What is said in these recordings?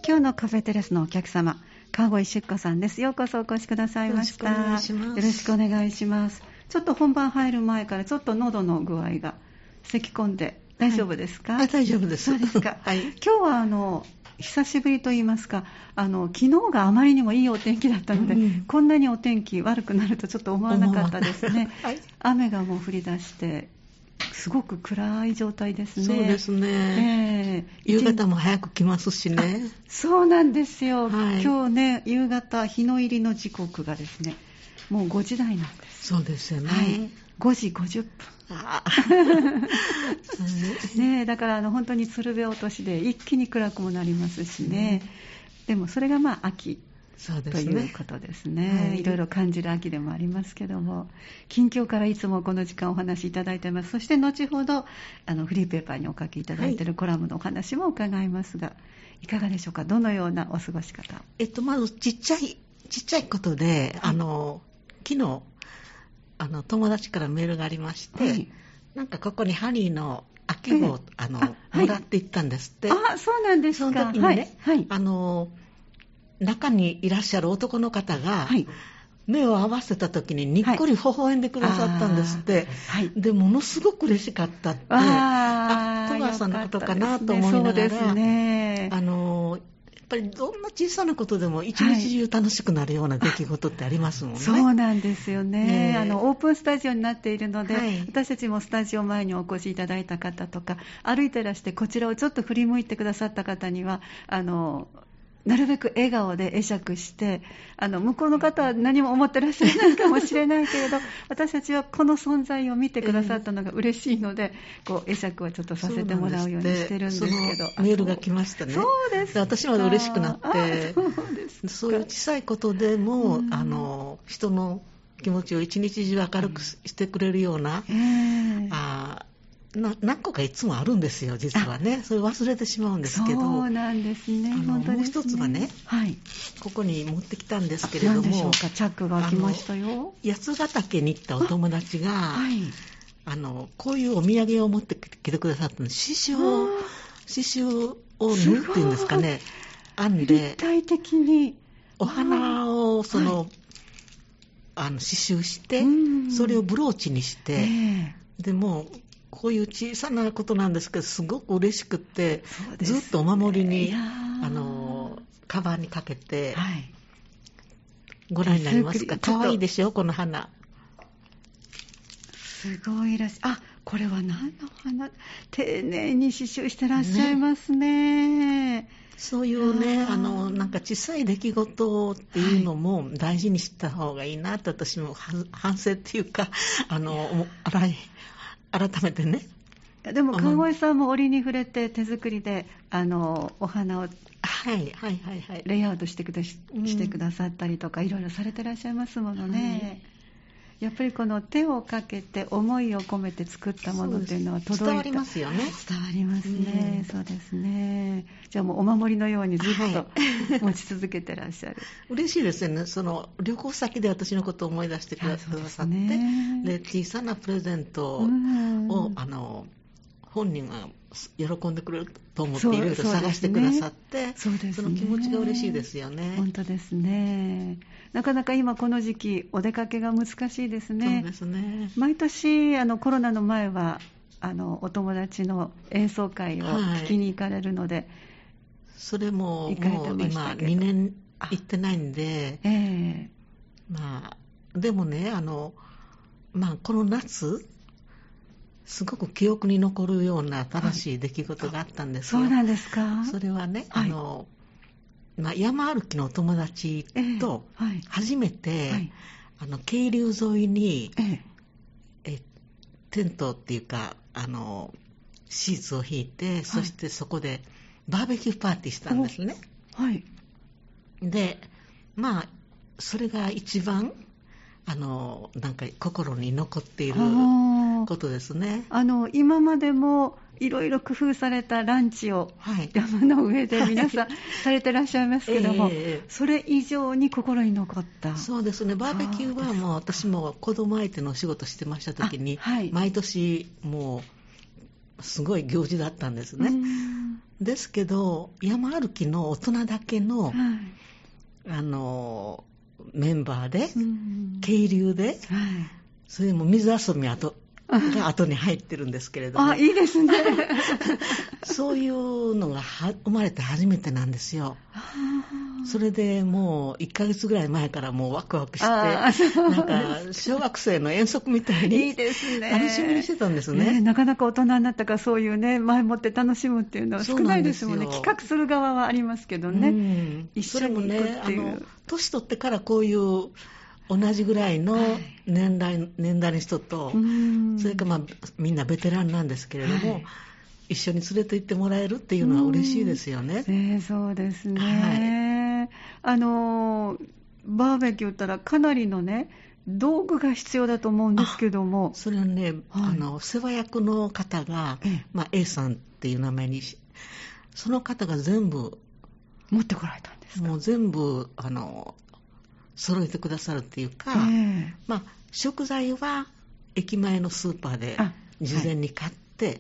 今日のカフェテラスのお客様、川越出子さんです。ようこそお越しくださいました。 よろしくお願いします。 よろしくお願いします。ちょっと本番入る前からちょっと喉の具合が咳込んで大丈夫ですか？ はい、大丈夫です。 そうですか。 はい、 今日は久しぶりと言いますか、昨日があまりにもいいお天気だったので、こんなにお天気悪くなるとちょっと思わなかったですね。はい、雨がもう降り出してすごく暗い状態ですね。 そうですね、夕方も早く来ますしね。 そうなんですよ、 はい、 今日ね、夕方日の入りの時刻がですね、もう5時台なんです。 そうですよね、 はい、5時50分ね、だから本当に鶴瓶落としで一気に暗くもなりますしね、でもそれが秋そうですね、 ということですね、はい、いろいろ感じる秋でもありますけども、近況からいつもこの時間お話しいただいています。そして後ほどフリーペーパーにお書きいただいているコラムのお話も伺いますが、いかがでしょうか？どのようなお過ごし方？ まずちっちゃいことで、はい、昨日友達からメールがありまして、はい、なんかここにハニーの秋を、もらっていったんですって。 そうなんですか。 その時にね、はい、中にいらっしゃる男の方が、はい、目を合わせた時ににっこり微笑んでくださったんですって、はい、でものすごく嬉しかったって、戸川さんのことかなと思いながら、そうですね、やっぱりどんな小さなことでも一日中楽しくなるような出来事ってありますもんね。 そうなんですよね、オープンスタジオになっているので、はい、私たちもスタジオ前にお越しいただいた方とか、歩いてらしてこちらをちょっと振り向いてくださった方にはなるべく笑顔で会釈して、向こうの方は何も思ってらっしゃらないかもしれないけれど、私たちはこの存在を見てくださったのが嬉しいので、会釈をちょっとさせてもらうようにしてるんですけど、 そのメールが来ましたね。 そうですか。 私まで嬉しくなって、そういう小さいことでも、人の気持ちを一日中明るくしてくれるような、何個かいつもあるんですよ、実はね。それ忘れてしまうんですけど。 そうなんですね。本当ですね。 もう一つはね、はい、ここに持ってきたんですけれども、 何でしょうか？チャックが開きましたよ。 八ヶ岳に行ったお友達が、はい、こういうお土産を持ってきてくださったの。刺繍を縫うっていうんですかね、編んで立体的にお花を刺繍して、それをブローチにして、でもこういう小さなことなんですけど、すごく嬉しくって、ずっとお守りにカバーにかけて、はい、ご覧になりますか？かわいいでしょ、この花。 すごいらしい。これは何の花？丁寧に刺繍してらっしゃいますね。 そういうね、なんか小さい出来事っていうのも大事にした方がいいなと、私も反省っていうか、改めてね。 でも川越さんも折に触れて手作りでお花をレイアウトしてくださったりとか、いろいろされてらっしゃいますものね。やっぱりこの手をかけて思いを込めて作ったものっていうのは伝わりますよね。 伝わりますね。そうですね。じゃあもうお守りのようにずっと持ち続けてらっしゃる。 嬉しいですよね。その旅行先で私のことを思い出してくださって、で小さなプレゼントを本人が喜んでくれると思っていろいろ探してくださって、その気持ちが嬉しいですよね。 本当ですね。なかなか今この時期お出かけが難しいですね。 そうですね。 毎年コロナの前はお友達の演奏会を聞きに行かれるので、 それももう今2年行ってないんで、でもねこの夏すごく記憶に残るような新しい出来事があったんですよ。 そうなんですか？ それはね、山歩きのお友達と初めて、渓流沿いに、テントっていうかシーツを引いて、そしてそこでバーベキューパーティーしたんですね。でそれが一番なんか心に残っていることですね。 今までもいろいろ工夫されたランチを山の上で皆さんされてらっしゃいますけども、それ以上に心に残った。 そうですね。バーベキューはもう私も子供相手のお仕事してました時に、毎年もうすごい行事だったんですね。ですけど、山歩きの大人だけの、メンバーで、渓流で、それも水遊びが後に入ってるんですけれども。 いいですね。 そういうのが生まれて初めてなんですよ。それでもう1ヶ月ぐらい前からもうワクワクして、なんか小学生の遠足みたいに楽しみにしてたんですね。 なかなか大人になったからそういうね、前もって楽しむっていうのは少ないですもんね。企画する側はありますけどね。一緒に行くっていう。 年取ってからこういう同じぐらいの年代の人と、それからみんなベテランなんですけれども、一緒に連れて行ってもらえるっていうのは嬉しいですよね。 そうですね。バーベキューったらかなりのね、道具が必要だと思うんですけども。 それはね、世話役の方が、A さんっていう名前にその方が全部持ってこられたんですか？ もう全部揃えてくださるっていうか、食材は駅前のスーパーで事前に買って、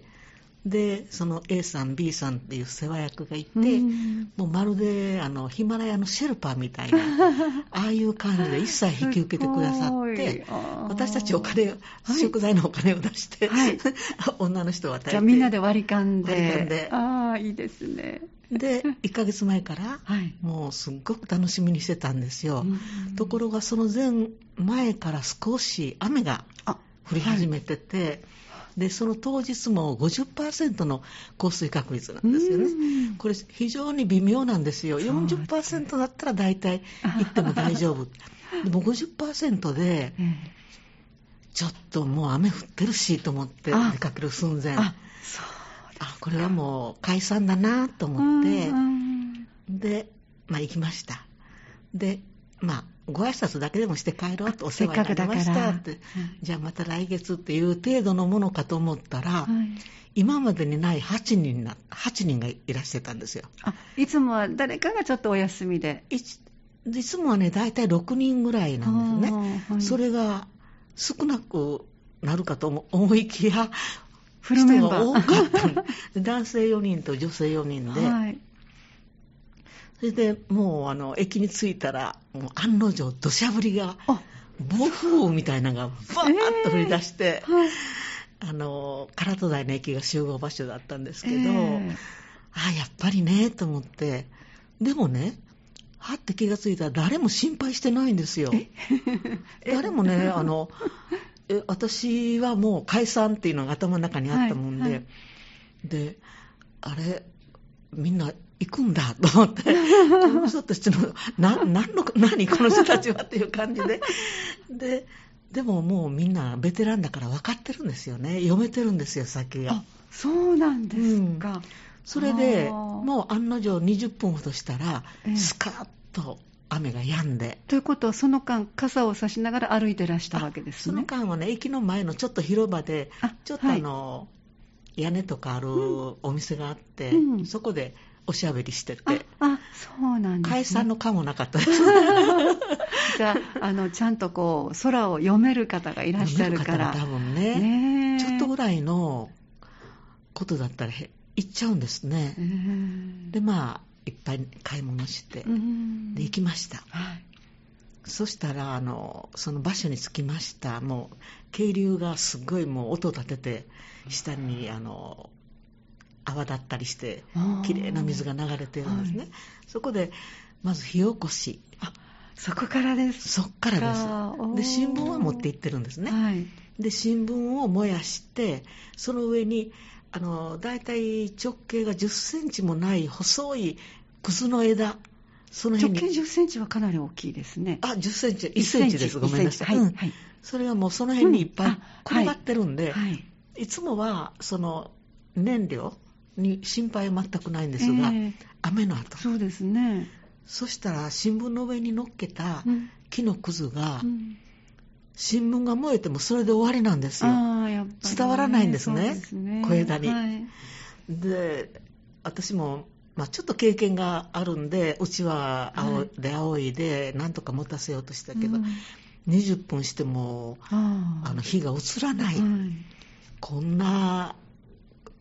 でその A さん B さんっていう世話役がいて、もうまるでヒマラヤのシェルパーみたいなああいう感じで一切引き受けてくださって私たち食材のお金を出して、女の人は与えて、 じゃあみんなで割り勘でいいですね。 で1ヶ月前から、もうすっごく楽しみにしてたんですよ。ところがその前から少し雨が降り始めてて、でその当日も 50% の降水確率なんですよね。これ非常に微妙なんですよ。40% だったら大体行っても大丈夫。でも 50% でちょっともう雨降ってるしと思って出かける寸前。これはもう解散だなと思って、で、行きました。で、ご挨拶だけでもして帰ろうと、お世話になりましたって、じゃあまた来月っていう程度のものかと思ったら、今までにない8人がいらしてたんですよ。 いつもは誰かがちょっとお休みで。 いつもはね、大体6人ぐらいなんですね。それが少なくなるかと思いきや、 フルメンバー人が多かった男性4人と女性4人で、それでもう駅に着いたらもう案の定土砂降りが暴風雨みたいなのがバーッと降り出して、唐戸台の駅が集合場所だったんですけど、やっぱりねと思って、でもね、はって気がついたら誰も心配してないんですよ。誰もね、私はもう解散っていうのが頭の中にあったもんで、で、みんな行くんだと思って、この人たちの何この人たちはっていう感じで、でももうみんなベテランだから分かってるんですよね。読めてるんですよ、先が。 そうなんですか。 それでもう案の定20分ほどしたら、スカッと雨が止んで。 ということはその間傘を差しながら歩いてらしたわけですね。 その間はね、駅の前のちょっと広場でちょっと屋根とかあるお店があって、そこでおしゃべりしてて、 そうなんですね。 解散の感もなかったですじゃあ、ちゃんとこう空を読める方がいらっしゃるから、 多分ね、ちょっとぐらいのことだったら行っちゃうんですね。でいっぱい買い物して、で行きました。そしたらその場所に着きました。もう渓流がすごいもう音を立てて下に泡だったりしてきれいな水が流れてるんですね。そこでまず火起こし。 そこからです。 そっからです。で新聞は持って行ってるんですね。で新聞を燃やして、その上にだいたい直径が10センチもない細いクズの枝、その辺に直径10センチはかなり大きいですね。 10センチ、1センチです。ごめんなさい。それがもうその辺にいっぱい転がってるんで、いつもはその燃料に心配は全くないんですが、雨の後。 そうですね。 そしたら新聞の上に乗っけた木のくずが、新聞が燃えてもそれで終わりなんですよ。伝わらないんですね、小枝に。で、私もちょっと経験があるんで、うちは仰いでなんとか持たせようとしたけど、20分しても火が移らない、こんな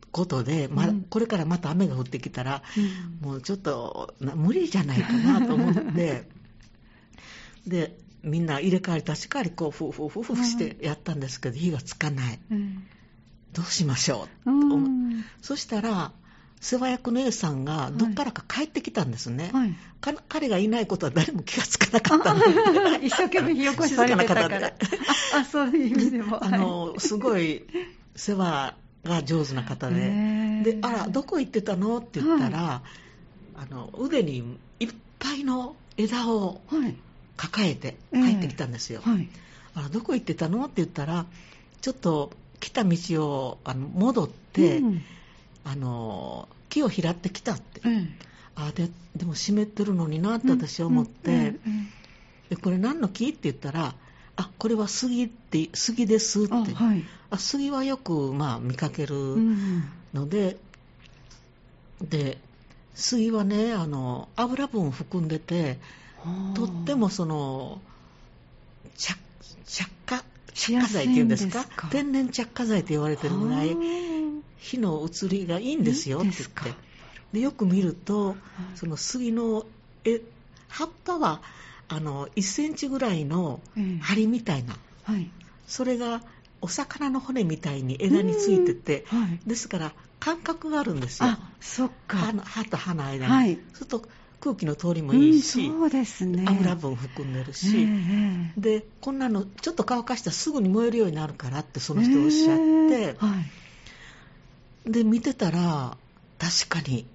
ことで、これからまた雨が降ってきたら、もうちょっと無理じゃないかなと思ってでみんな入れ替わり立ち替わりこうフーフーしてやったんですけど、火がつかない、どうしましょう、そしたら世話役の A さんがどっからか帰ってきたんですね、彼がいないことは誰も気がつかなかったので一生懸命火起こしされてたからそういう意味でもすごい世話が上手な方で、あらどこ行ってたのって言ったら、腕にいっぱいの枝を抱えて帰ってきたんですよ、あらどこ行ってたのって言ったら、ちょっと来た道を戻って、木を拾ってきたって、でも湿ってるのになって私は思って、でこれ何の木って言ったら、これは杉ですって、杉はよく見かけるので、で杉はね油分含んでて、とっても着火剤っていうんですか、天然着火剤って言われてるぐらい火の移りがいいんですよって言って、でよく見るとその杉の葉っぱは1センチぐらいの針みたいな、それがお魚の骨みたいに枝についてて、ですから間隔があるんですよ。 そっか。 歯と歯の間に、そうすると空気の通りもいいし、 そうですね、 油分含んでるし、でこんなのちょっと乾かしたらすぐに燃えるようになるからってその人おっしゃって、で見てたら確かに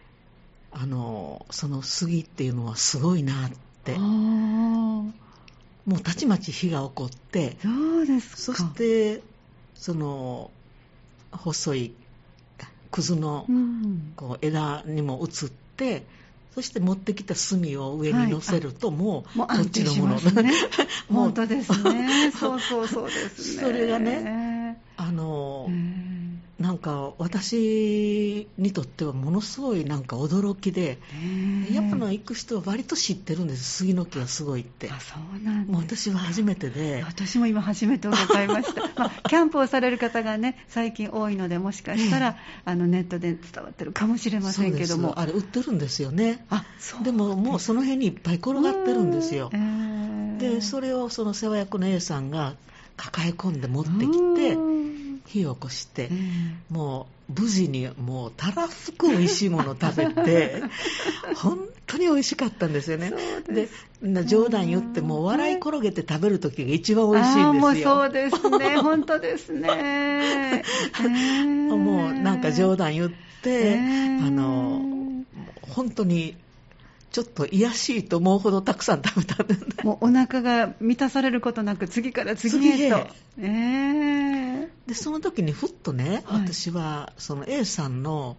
その杉っていうのはすごいなって、もうたちまち火が起こって、 そうですか。 そしてその細いくずのこう枝にも移って、そして持ってきた炭を上に乗せると、もうこっちのもの、 ね、本当ですね。そうですね。 それがね、なんか私にとってはものすごいなんか驚きで、やっぱ行く人は割と知ってるんです。杉の木はすごいって。 そうなんです。 もう私は初めてで。 私も今初めて伺いました。キャンプをされる方がね、最近多いので、もしかしたら、ネットで伝わってるかもしれませんけども。 あれ売ってるんですよね。でももうその辺にいっぱい転がってるんですよ。でそれをその世話役の A さんが抱え込んで持ってきて火を起こして、もう無事にもうたらふく美味しいものを食べて本当に美味しかったんですよね。で冗談言っても笑い転げて食べる時が一番美味しいんですよ。 もうそうですね、本当ですね。 もうなんか冗談言って本当にちょっと癒しいと思うほどたくさん食べたんです、ね、 もうお腹が満たされることなく次から次へと。 でその時にふっとね、私はその A さんの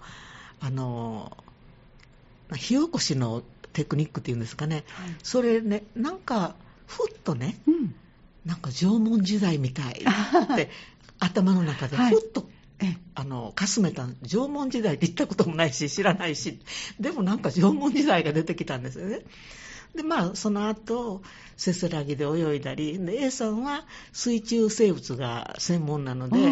火起こしのテクニックっていうんですかね、それね、なんかふっとね、なんか縄文時代みたいって頭の中でふっとかすめた。縄文時代って言ったこともないし知らないし、でもなんか縄文時代が出てきたんですよね。でその後せせらぎで泳いだりで、 A さんは水中生物が専門なので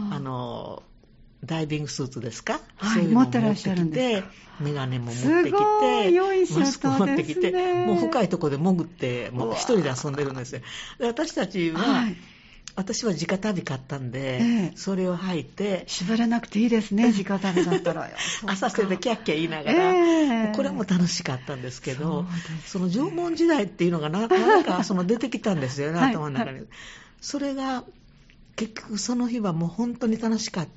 ダイビングスーツですか、そういうのを持ってきて、メガネも持ってきて、マスク持ってきて、もう深いところで潜ってもう一人で遊んでるんですよ。で私たちは、私は直旅買ったんで、それを履いて縛らなくていいですね、直旅だったら浅瀬でキャッキャ言いながら、これも楽しかったんですけど、その縄文時代っていうのがなんか出てきたんですよね、頭の中に。それが結局その日はもう本当に楽しかった。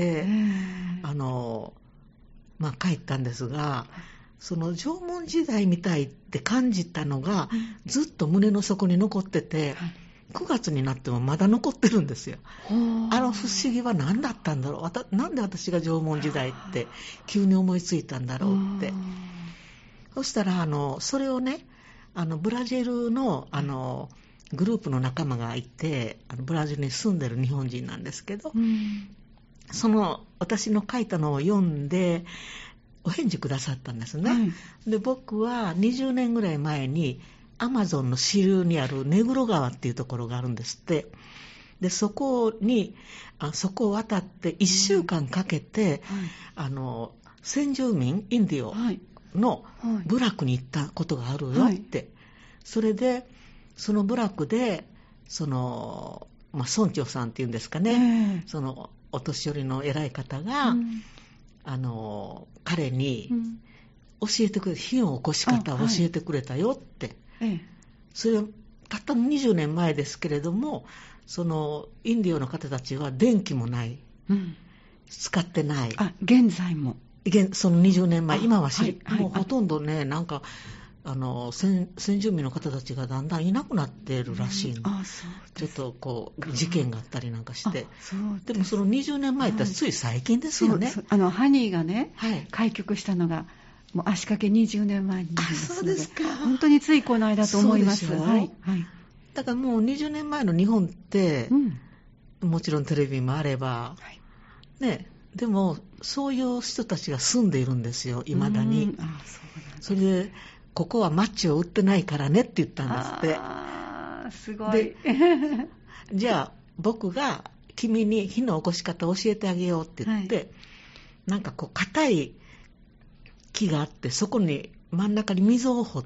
帰ったんですが、その縄文時代みたいって感じたのがずっと胸の底に残ってて、9月になってもまだ残ってるんですよ。不思議は何だったんだろう、なんで私が縄文時代って急に思いついたんだろうって。そしたらそれをね、ブラジルのグループの仲間がいて、ブラジルに住んでる日本人なんですけど、その私の書いたのを読んでお返事くださったんですね、で僕は20年ぐらい前にアマゾンの支流にあるネグロ川っていうところがあるんですって。 でそこを渡って1週間かけて、先住民インディオの部落に行ったことがあるよって、それでその部落で村長さんっていうんですかね、そのお年寄りの偉い方が、彼に教えてくれて、火の起こし方を教えてくれたよって、それたったの20年前ですけれども、そのインディオの方たちは電気もない、使ってない。 現在もその20年前、今はもうほとんどね、なんか先住民の方たちがだんだんいなくなっているらしいの。ちょっとこう事件があったりなんかして。でもその20年前ってつい最近ですよね。 ハニーがね、開局したのがもう足掛け20年前になりますので。 そうですか。 本当についこの間と思います。 だからもう20年前の日本って、もちろんテレビもあれば、ね、でもそういう人たちが住んでいるんですよ、未だに。それでここはマッチを売ってないからねって言ったんですって。 すごい。 じゃあ僕が君に火の起こし方を教えてあげようって言って、なんかこう硬い木があって、そこに真ん中に溝を掘って、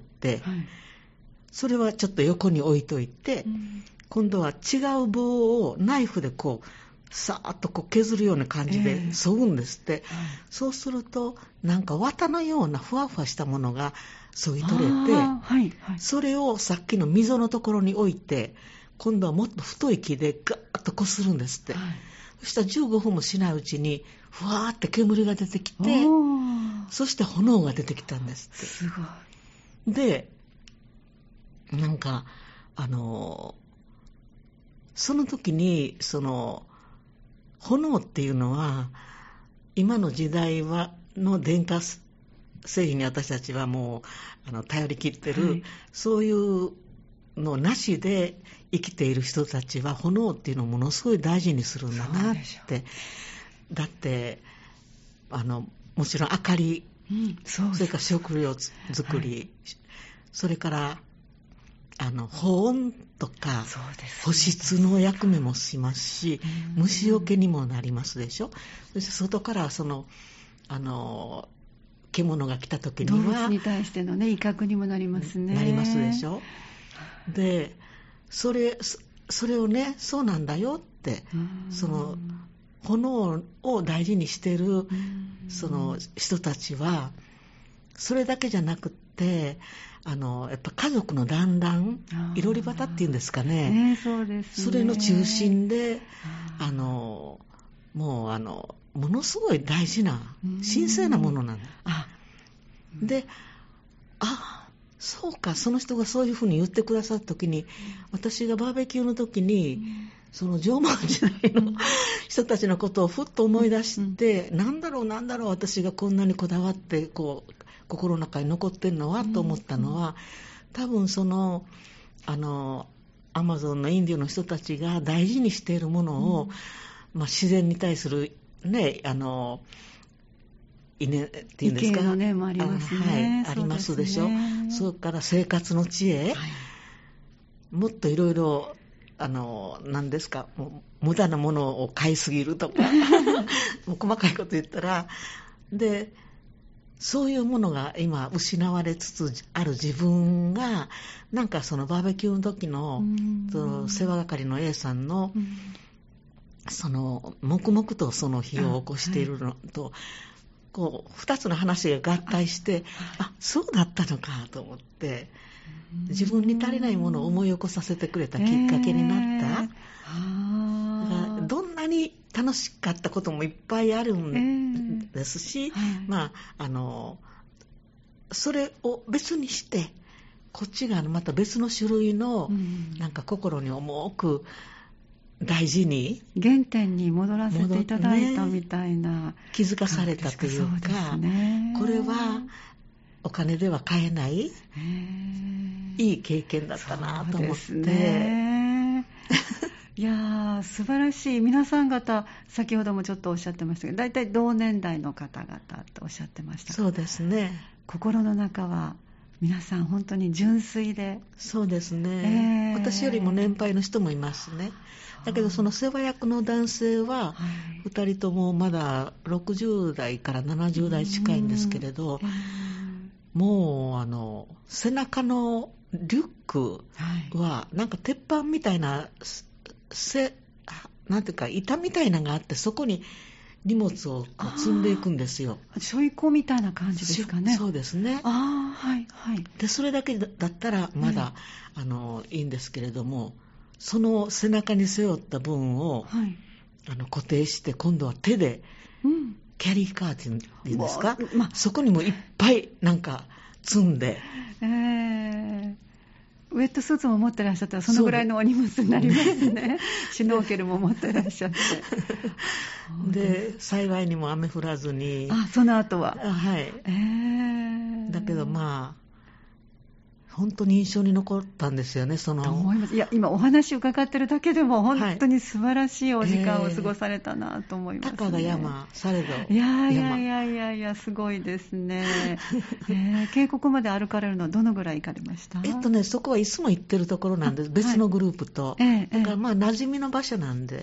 それはちょっと横に置いといて、今度は違う棒をナイフでこうさーっとこう削るような感じで沿うんですって。そうするとなんか綿のようなふわふわしたものが削ぎ取れて、それをさっきの溝のところに置いて、今度はもっと太い木でガーッとこするんですって。そしたら15分もしないうちにふわーって煙が出てきて、そして炎が出てきたんですって。 すごい。 で、なんかその時に炎っていうのは今の時代の電化製品に私たちはもう頼り切ってる、そういうのなしで生きている人たちは炎っていうのをものすごい大事にするんだなって。だってもちろん明かり、それから食料作り、それから保温とか保湿の役目もしますし、虫除けにもなりますでしょ。そして外から獣が来た時には動物に対してのね威嚇にもなりますね。 なりますでしょ。でそれをね、そうなんだよって、その炎を大事にしているその人たちはそれだけじゃなくってやっぱ家族の団らん、いろり端っていうんですかね、 そうですね、 それの中心でもうものすごい大事な神聖なものなんだ。で、そうか、その人がそういうふうに言ってくださった時に、私がバーベキューの時にその縄文時代の人たちのことをふっと思い出して、なんだろう私がこんなにこだわってこう心の中に残ってるのはと思ったのは、多分アマゾンのインディオの人たちが大事にしているものを、自然に対するね、稲っていうんですか、 意見の念もありますね。 ありますでしょ。それから生活の知恵、もっといろいろ何ですか、無駄なものを買いすぎるとかもう細かいこと言ったら、でそういうものが今失われつつある自分が、なんかそのバーベキューの時の世話係の A さんの黙々とその火を起こしているのと、こう2つの話が合体して、そうだったのかと思って、自分に足りないものを思い起こさせてくれたきっかけになった。どんなに楽しかったこともいっぱいあるんですし、それを別にしてこっちがまた別の種類の、なんか心に重く大事に原点に戻らせていただいたみたいな、 気づかされたというか、これはお金では買えないいい経験だったなと思って、 いやー素晴らしい。皆さん方先ほどもちょっとおっしゃってましたけど、だいたい同年代の方々とおっしゃってました。 そうですね。 心の中は皆さん本当に純粋で。 そうですね、私よりも年配の人もいますね。だけどその世話役の男性は2人ともまだ60代から70代近いんですけれど、もう背中のリュックはなんか鉄板みたいな、なんていうか板みたいなのがあって、そこに荷物を積んでいくんですよ。 しょいこみたいな感じですかね。 そうですね。 はいはい。 でそれだけだったらまだ、いいんですけれども、その背中に背負った分を、固定して、今度は手で、キャリーカーっていうんですか、そこにもいっぱいなんか積んで、 ウェットスーツも持ってらっしゃったらそのぐらいのお荷物になりますね。シュノーケルも持ってらっしゃってで幸いにも雨降らずに、 その後ははい、だけど本当に印象に残ったんですよね。と思います。いや、今お話伺ってるだけでも本当に素晴らしいお時間を過ごされたなと思います、ね。 たかが山、されどいや、すごいですね。渓谷まで歩かれるのはどのぐらい行かれました？ そこはいつも行ってるところなんです。別のグループと。だから馴染みの場所なんで。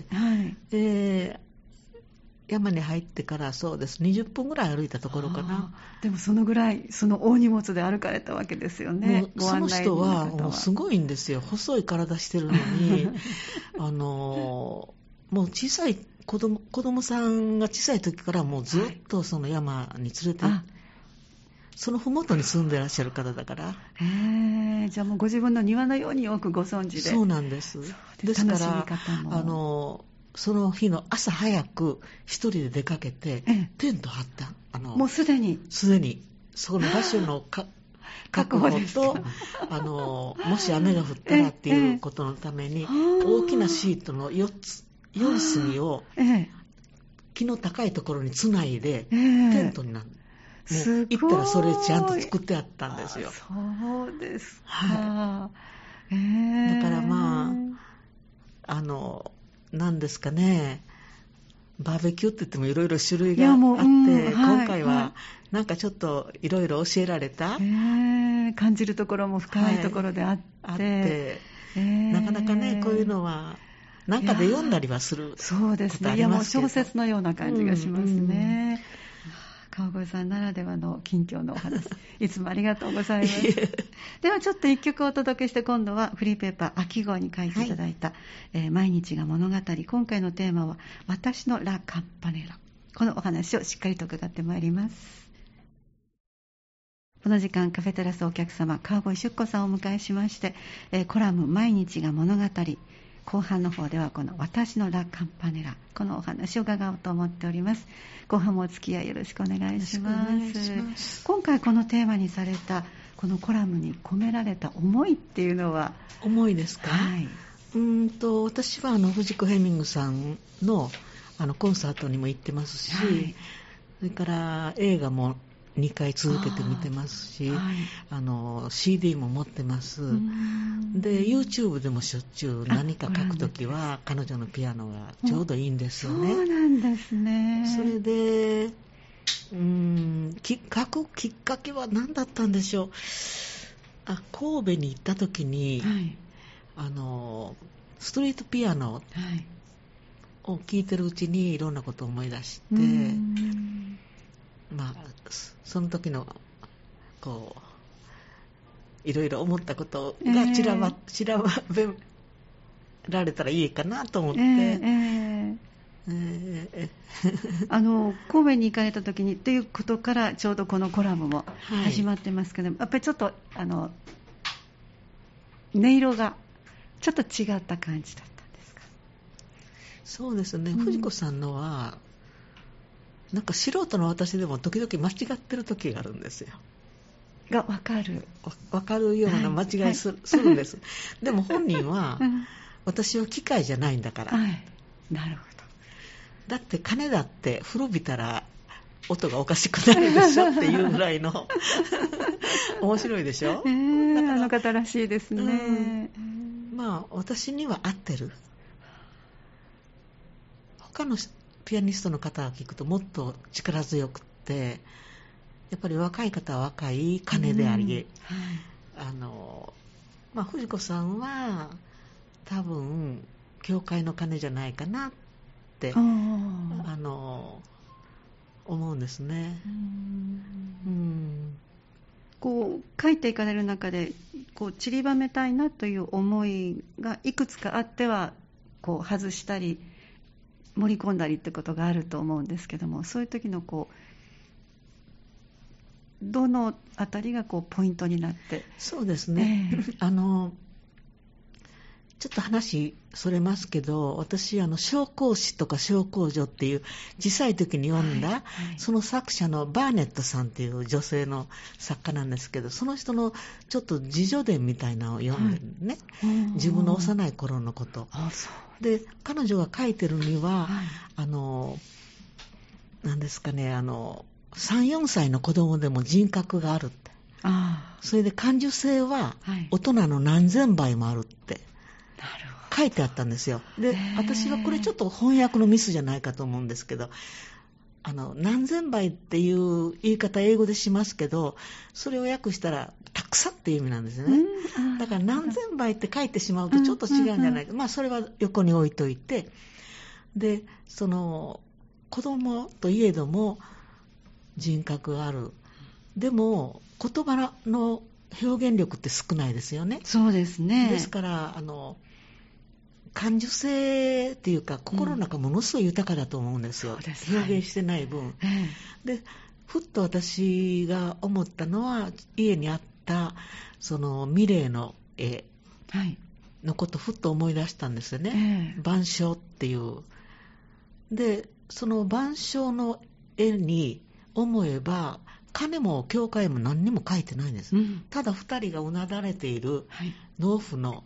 山に入ってからそうです、20分ぐらい歩いたところかな。 でもそのぐらい、その大荷物で歩かれたわけですよね。 その人はもうすごいんですよ。細い体してるのにもう小さい子供さんが小さい時からもうずっとその山に連れて、そのふもとに住んでらっしゃる方だから。 じゃあもうご自分の庭のようによくご存知で。 そうなんです。ですからその日の朝早く一人で出かけて、テント張った。 もうすでにその場所の確保ともし雨が降ったらっていうことのために、大きなシートの4隅を木の高いところにつないで、テントになる。もう行ったらそれちゃんと作ってあったんですよ。 そうですか。 だからなんですかね、バーベキューって言ってもいろいろ種類があって、今回はなんかちょっといろいろ教えられた、 感じるところも深いところであって、 なかなかね、こういうのはなんかで読んだりはすることありますけど。 そうですね。いや、もう小説のような感じがしますね。川越さんならではの近況のお話、いつもありがとうございます。ではちょっと一曲お届けして、今度はフリーペーパー秋号に書いていただいた、毎日が物語。今回のテーマは私のラ・カンパネラ。このお話をしっかりと伺ってまいります。この時間、カフェテラスお客様川越出子さんをお迎えしまして、コラム毎日が物語後半の方ではこの私のラ・カンパネラ、このお話を伺おうと思っております。後半もお付き合いよろしくお願いします。今回このテーマにされたこのコラムに込められた思いっていうのは？ 思いですか？私は藤子ヘミングさんのコンサートにも行ってますし、それから映画も2回続けて見てますし、CD も持ってます。で YouTube でもしょっちゅう何か書くときは彼女のピアノがちょうどいいんですよね。 そうなんですね。 それで書くきっかけは何だったんでしょう。神戸に行ったときに、ストリートピアノを聴いてるうちにいろんなことを思い出して、その時のいろいろ思ったことが散らべられたらいいかなと思って、 神戸に行かれた時にということからちょうどこのコラムも始まってますけど、やっぱりちょっと音色がちょっと違った感じだったんですか？ そうですね、藤子さんのはなんか素人の私でも時々間違ってる時があるんですよ。 が分かるような間違いするんです。でも本人は、私は機械じゃないんだから。 なるほど。 だって鐘だって古びたら音がおかしくなるでしょっていうぐらいの面白いでしょ。 あの方らしいですね。 私には合ってる。他のピアニストの方が聞くともっと力強くってやっぱり若い方は若い鐘であり、藤子さんは多分教会の鐘じゃないかなって思うんですね。 こう書いていかれる中でこう散りばめたいなという思いがいくつかあってはこう外したり盛り込んだりってことがあると思うんですけども、そういう時のこうどのあたりがこうポイントになって。 そうですね、ちょっと話それますけど、私小公子とか小公女っていう小さい時に読んだ、その作者のバーネットさんっていう女性の作家なんですけど、その人のちょっと自叙伝みたいなのを読んでるね、自分の幼い頃のこと。で彼女が書いてるには、何ですかね、3、4歳の子供でも人格があるって。それで感受性は大人の何千倍もあるって書いてあったんですよ。で、私はこれちょっと翻訳のミスじゃないかと思うんですけど、何千倍っていう言い方英語でしますけど、それを訳したらたくさんっていう意味なんですよね。だから何千倍って書いてしまうとちょっと違うんじゃないか、それは横に置いといて、でその子供といえども人格がある。でも言葉の表現力って少ないですよね。 そうですね。 ですから感受性っていうか心の中ものすごい豊かだと思うんですよ、表現してない分、でふっと私が思ったのは、家にあったそのミレーの絵のことふっと思い出したんですよね、晩鐘っていう。でその晩鐘の絵に思えば鐘も教会も何にも書いてないんです、ただ2人がうなだれている農夫の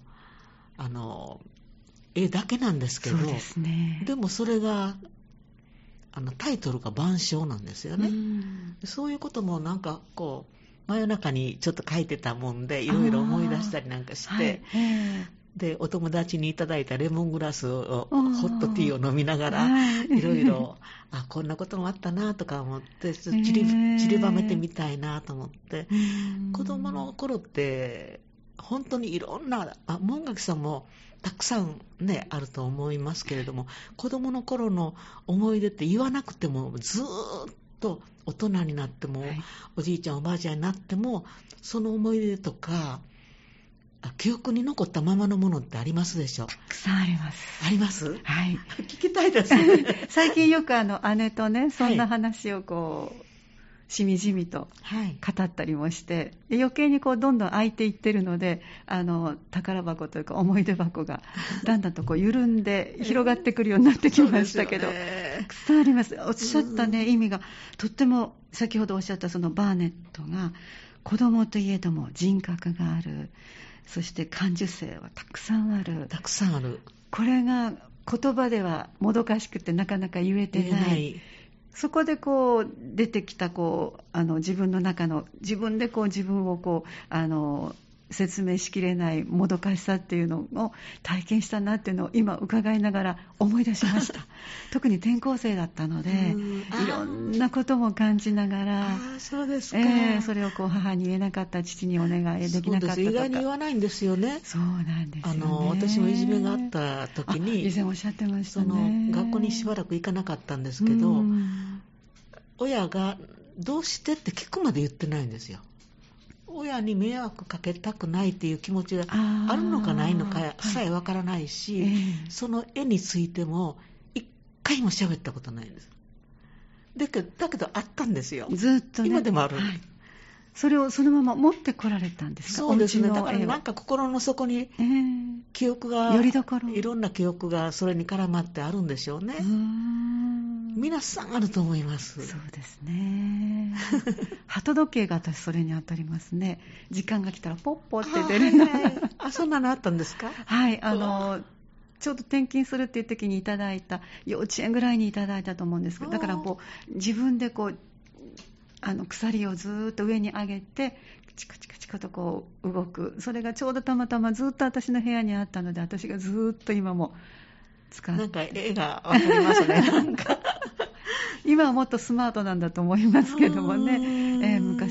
絵だけなんですけど、でもそれがタイトルが晩鐘なんですよね。そういうこともなんかこう真夜中にちょっと書いてたもんでいろいろ思い出したりなんかして、でお友達にいただいたレモングラスをホットティーを飲みながらいろいろこんなこともあったなとか思って散りばめてみたいなと思って、子供の頃って本当にいろんな門垣さんもたくさんねあると思いますけれども、子供の頃の思い出って言わなくてもずーっと大人になっても、おじいちゃんおばあちゃんになってもその思い出とか記憶に残ったままのものってありますでしょ。 たくさんあります。 あります？ はい。 聞きたいですね。 最近よく姉とねそんな話をこう、しみじみと語ったりもして、余計にこうどんどん開いていってるので、宝箱というか思い出箱がだんだんとこう緩んで広がってくるようになってきましたけど、たくさんあります。おっしゃったね意味がとっても、先ほどおっしゃったそのバーネットが子供といえども人格がある、そして感受性はたくさんある。 たくさんある。 これが言葉ではもどかしくてなかなか言えてない。そこでこう出てきたこう自分の中の自分でこう自分をこう説明しきれないもどかしさっていうのを体験したなっていうのを今伺いながら思い出しました。特に転校生だったのでいろんなことも感じながら、 そうですか、 それをこう母に言えなかった、父にお願いできなかったとか。 意外に言わないんですよね。 そうなんですよね。 私もいじめがあった時に以前おっしゃってましたね。 学校にしばらく行かなかったんですけど、親がどうしてって聞くまで言ってないんですよ。親に迷惑かけたくないっていう気持ちがあるのかないのかさえわからないし、その絵についても一回も喋ったことないんです。だけどあったんですよ。 ずっとね。 今でもある。 それをそのまま持ってこられたんですか？ そうですね。だからなんか心の底に記憶が、 よりどころ、 いろんな記憶がそれに絡まってあるんでしょうね。皆さんあると思います。 そうですね。鳩時計が私それに当たりますね。時間が来たらポッポって出るの。 そんなのあったんですか？ はい、ちょうど転勤するっていう時にいただいた、幼稚園ぐらいにいただいたと思うんですけど、だからこう自分でこう鎖をずーっと上に上げてチカチカチカとこう動く、それがちょうどたまたまずっと私の部屋にあったので、私がずーっと今も使って、 なんか絵がわかりますね。なんか今はもっとスマートなんだと思いますけどもね、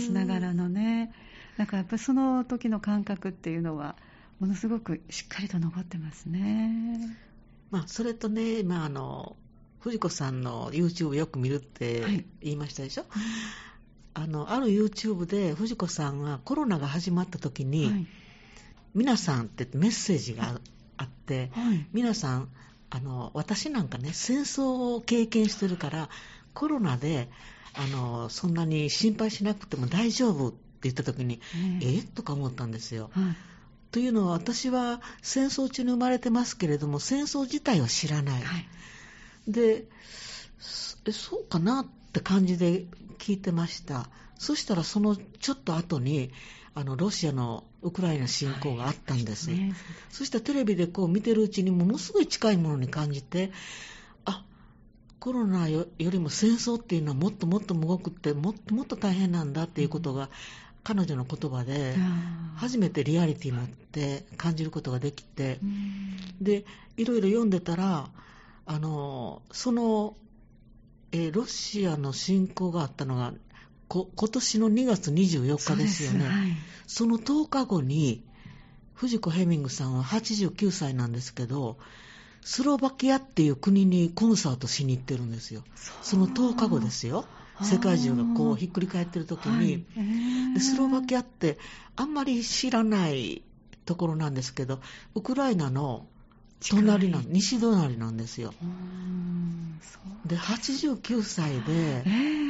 しながらのね、なんかやっぱりその時の感覚っていうのはものすごくしっかりと残ってますね。 それとね、藤子さんの YouTube よく見るって言いましたでしょ、ある YouTube で藤子さんがコロナが始まった時に、皆さんってメッセージがあって、皆さん私なんかね戦争を経験してるからコロナでそんなに心配しなくても大丈夫って言った時に、とか思ったんですよ、というのは私は戦争中に生まれてますけれども戦争自体は知らない、でそうかなって感じで聞いてました。そしたらそのちょっと後にロシアのウクライナ侵攻があったんです、そしたらテレビでこう見てるうちにものすごい近いものに感じて、コロナ よりも戦争っていうのはもっともっとむごくってもっともっと大変なんだっていうことが、彼女の言葉で初めてリアリティ持って感じることができて、でいろいろ読んでたらその、ロシアの侵攻があったのが今年の2月24日ですよね。その10日後に藤子ヘミングさんは89歳なんですけどスロバキアっていう国にコンサートしに行ってるんですよ。その10日後ですよ。世界中がこうひっくり返ってる時に、でスロバキアってあんまり知らないところなんですけどウクライナの隣西隣なんですよ。で89歳で、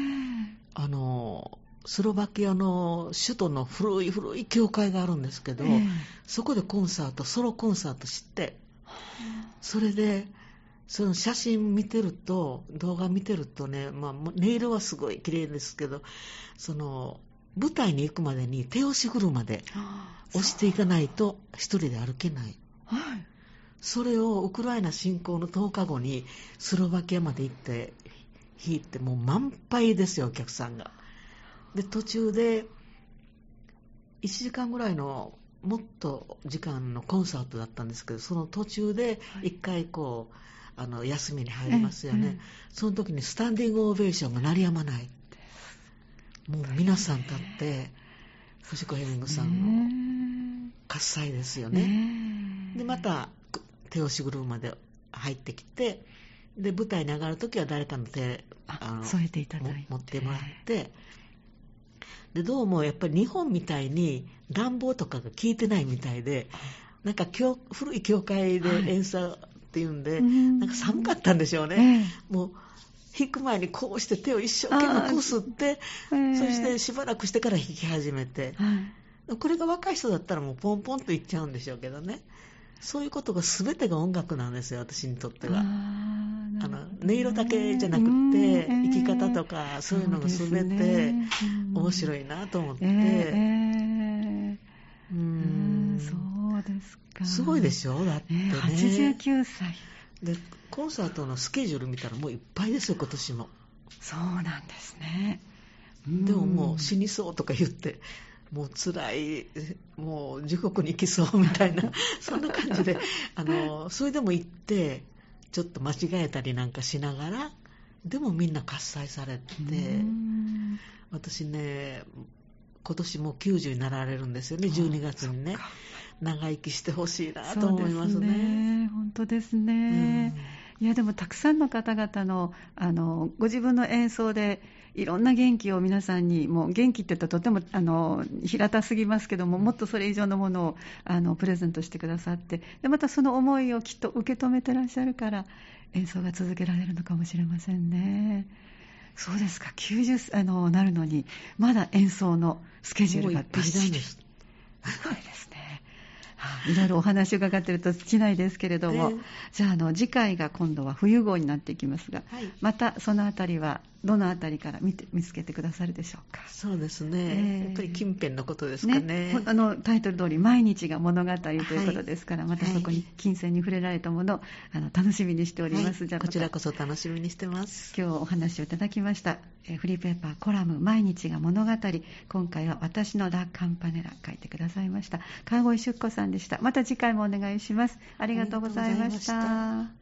スロバキアの首都の古い教会があるんですけど、そこでソロコンサートして、それでその写真見てると動画見てるとね、ネイルはすごい綺麗ですけどその舞台に行くまでに手押し車で押していかないと一人で歩けない、それをウクライナ侵攻の10日後にスロバキアまで行って弾いてもう満杯ですよお客さんが。で途中で1時間ぐらいのもっと時間のコンサートだったんですけどその途中で1回こう休みに入りますよね、その時にスタンディングオベーションが鳴りやまない。もう皆さん立って藤子ヘミングさんの喝采ですよね。でまた手押し車で入ってきてで舞台に上がるときは誰かの手添えていただいて持ってもらってでどうもやっぱり日本みたいに暖房とかが効いてないみたいでなんか古い教会で演奏っていうんで、なんか寒かったんでしょうね、もう弾く前にこうして手を一生懸命こすって、そしてしばらくしてから弾き始めて、これが若い人だったらもうポンポンといっちゃうんでしょうけどね、そういうことが全てが音楽なんですよ私にとっては。音色だけじゃなくて生き方とかそういうのが全て面白いなと思って、 そうですか。 すごいでしょだってね、 89歳でコンサートのスケジュール見たらもういっぱいですよ今年も。 そうなんですね。 でももう死にそうとか言ってもう辛いもう地獄に行きそうみたいなそんな感じでそれでも行ってちょっと間違えたりなんかしながらでもみんな喝采されて、私ね今年も90になられるんですよね12月にね。長生きしてほしいなと思いますね。 本当ですね、いやでもたくさんの方々のご自分の演奏でいろんな元気を皆さんにもう元気って言ったらとても平たすぎますけどももっとそれ以上のものをプレゼントしてくださってでまたその思いをきっと受け止めてらっしゃるから演奏が続けられるのかもしれませんね。そうですか。90なるのにまだ演奏のスケジュールがバッチリすごいですね。いろいろお話を伺っていると尽きないですけれども、じゃあ次回が今度は冬号になっていきますが、またそのあたりはどのあたりから見つけてくださるでしょうか。 そうですね、やっぱり近辺のことですかね。 タイトル通り毎日が物語ということですから、またそこに金銭に触れられたものを楽しみにしております、 じゃあこちらこそ楽しみにしてます。 今日お話をいただきました、フリーペーパーコラム毎日が物語、今回は私のラ・カンパネラ書いてくださいました川越出子さんでした。また次回もお願いします。ありがとうございました。